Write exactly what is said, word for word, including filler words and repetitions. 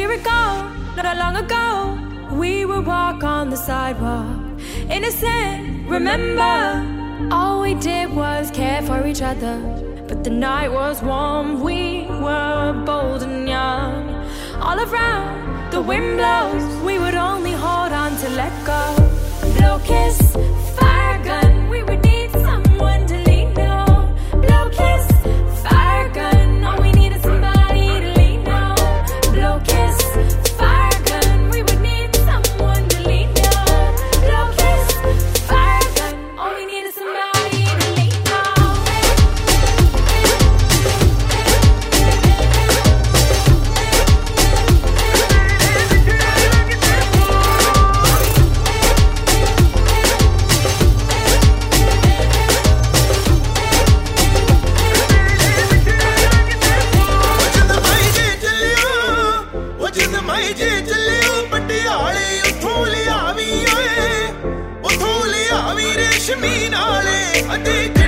recall, not long ago, we would walk on the sidewalk, innocent, remember? All we did was care for each other. But the night was warm, we were bold and young. All around, the wind blows, we would only hold on to let go. Blow kiss, fire gun, we would need someone to lean on. Blow kiss, fire gun, all we need is somebody to lean on. Blow kiss, fire gun, we would need someone to lean on. Blow kiss, fire gun, all we need is somebody to lean on. ਮਾਈ ਜੇ ਚੱਲਿਓ ਪਟਿਆਲੇ ਉਥੋਂ ਲਿਆਵੀਂ ਓਏ ਉਥੋਂ ਲਿਆਵੀਂ ਰੇਸ਼ਮੀ ਨਾਲੇ ਅਤੇ